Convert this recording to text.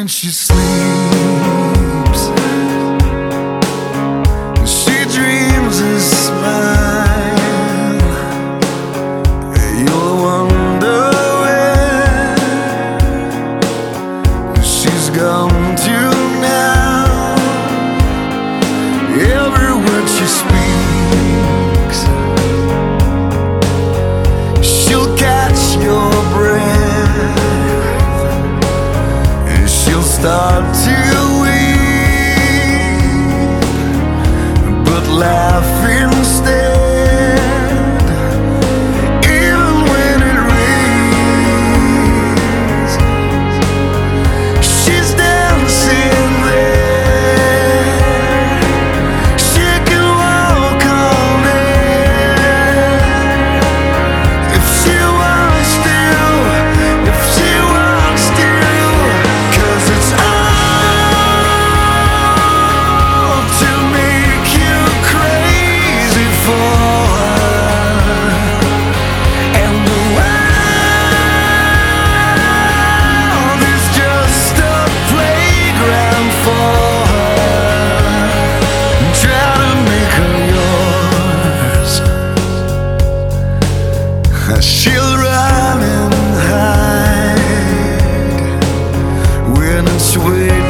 when she sleeps, she dreams a smile. You'll wonder where she's gone to now. Every word she speaks, she'll catch your breath, and she'll start to weep, but laugh instead. Even when it rains, she's dancing there. She can walk on air if she wants to, if she wants to, 'cause it's all to make you crazy for her. And the world is just a playground for her. Try to make her yours. She'll run and hide when it's way